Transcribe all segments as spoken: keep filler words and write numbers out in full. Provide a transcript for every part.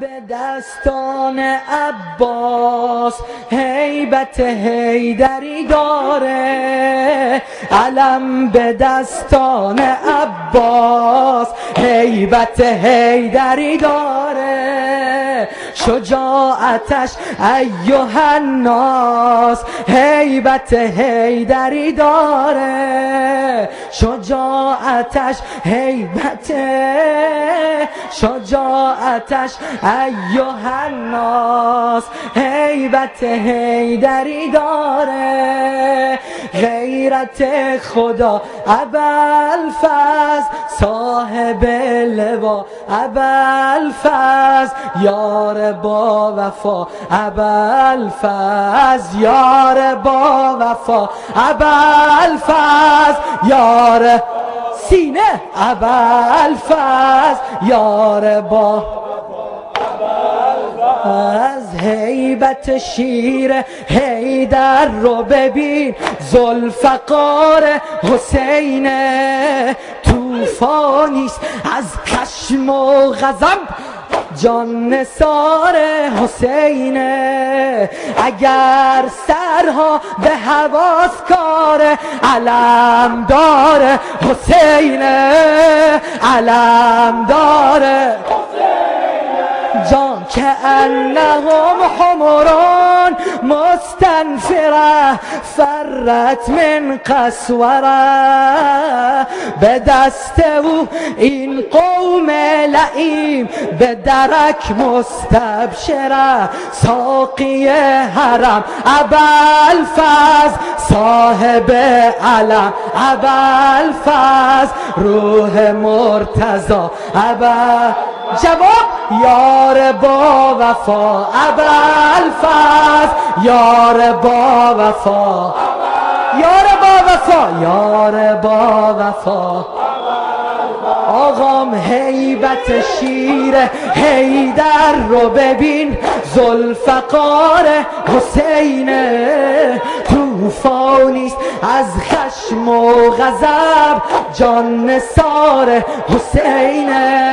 به دستان عباس هیبت حیدری داره، علم به دستان عباس هیبت حیدری داره، شجاعتش ایها الناس هیبت حیدری داره، شجاعتش هیبت شجاعتش ایها الناس هیبت حیدری داره، غیرت خدا ابوالفضل صاحب لوا ابوالفضل یار با وفا ابوالفضل یار با وفا ابوالفضل یار سینه ابوالفضل یار با از هیبت شیر حیدر رو ببین، ذوالفقار حسین طوفانیست از خشم و غضب، جان نثار حسین اگر سرها به حواس کار، علم داره حسین علم داره جان که انهم حمران مستنفره فرت من قسوره، به دست او این قوم لعیم به درک مستبشره، ساقی حرم ابوالفضل صاحب علم ابوالفضل روح مرتضی ابا جواب یار با وفا ابوالفضل یار با وفا یار با وفا یار با وفا آقام هیبت شیر حیدر رو ببین، ذوالفقار حسین طوفانیست از خشم و غضب، جان نثار حسین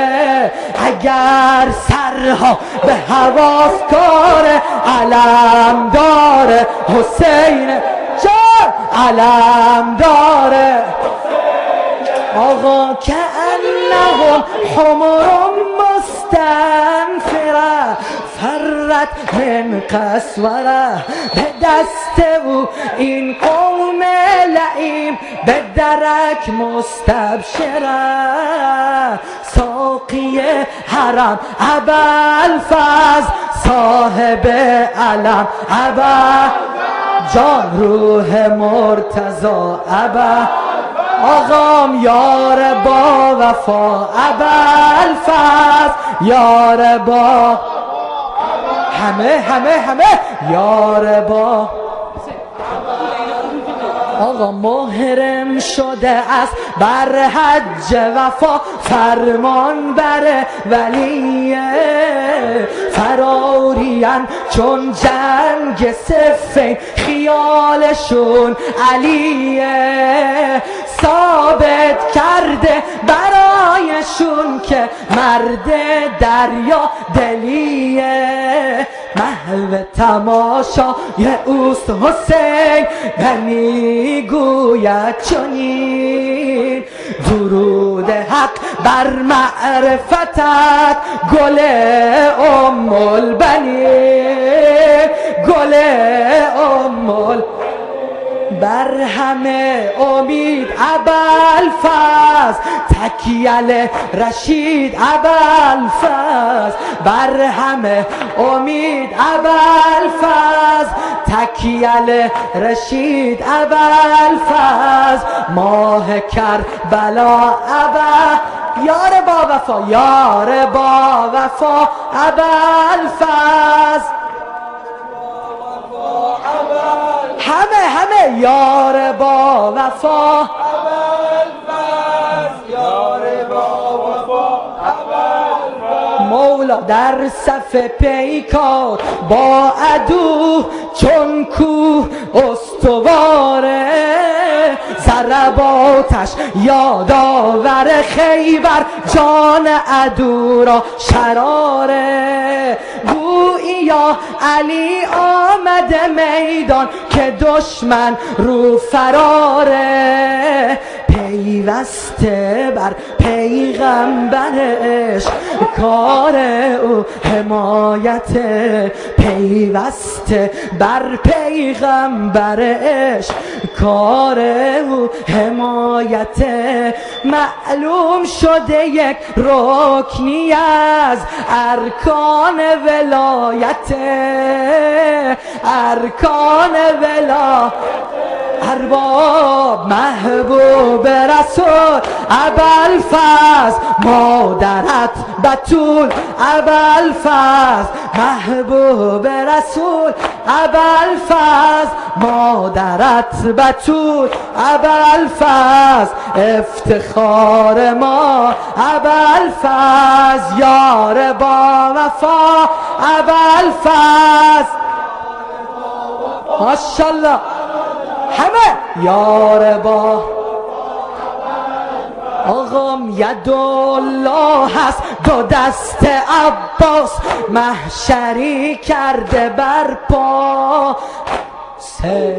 اگر سرها به حواس کار، علم داره حسین جان علم داره آقا که انهم حمر مستنفره فرت من قسوره، به دست او این قوم لعیم به درک مستبشره، ساقی حرم ابوالفضل صاحب علم ابا جان روح مرتضی ابا آقام یار با وفا ابوالفضل یار با همه همه همه یار با آقا محرم شده است بر حج وفا، فرمان بر ولیه فرارین چون جنگ صفین، خیالشون علیه ثابت کرده برایشون که مرد دریا دلیه، محو تماشای اوست حسین بنی گوید چنین، درود حق بر معرفتت گل ام البنی گل ام البنی بر همه امید ابوالفضل تکیل رشید ابوالفضل بر همه امید ابوالفضل تکیل رشید ابوالفضل ماه کربلا ابا یار با وفا یار با وفا ابوالفضل همه همه یار با وفا ابوالفضل یار با وفا ابوالفضل مولا در صف پیکار با عدو چون کوه استواره ضرباتش یادآور خیبر جان عدو را شراره گوییا علی آمده میدان که دشمن رو فراره پیوسته بر پیغمبرش کار او حمایت پیوسته بر پیغمبرش کار او حمایت معلوم شده یک رکنی از ارکان ولایت ارکان ولایت ارباب محبوب رسول ابوالفضل مادرت بتول ابوالفضل محبوب رسول ابوالفضل مادرت بتول ابوالفضل افتخار ما ابوالفضل یار با وفا ابوالفضل ماشاءالله همه یار با آقام یدالله هست دو دست عباس محشری کرده بر پا سر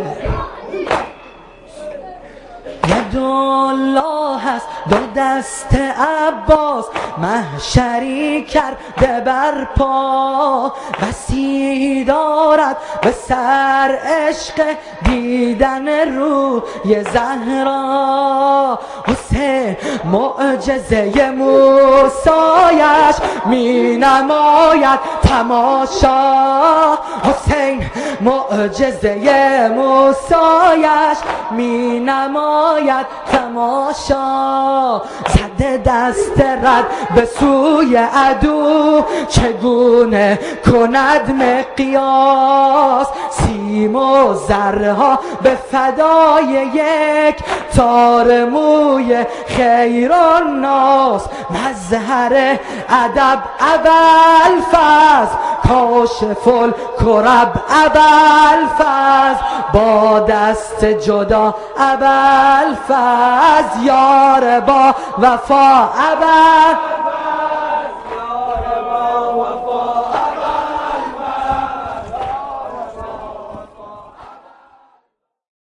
یدالله هست دو دست عباس محشری کرده بر پا بسی دارد به سر عشق دیدن روی زهرا حسین معجزه موسایش می نماید تماشا حسین معجزه موسایش می نماید تماشا زده دست رد به سوی عدو چگونه کند مقیاس سیم و زرها به فدای یک تار موی خیر الناس مظهر ادب ابوالفضل کاشف الکرب ابوالفضل با دست جدا ابوالفضل یار با وفا ابوالفضل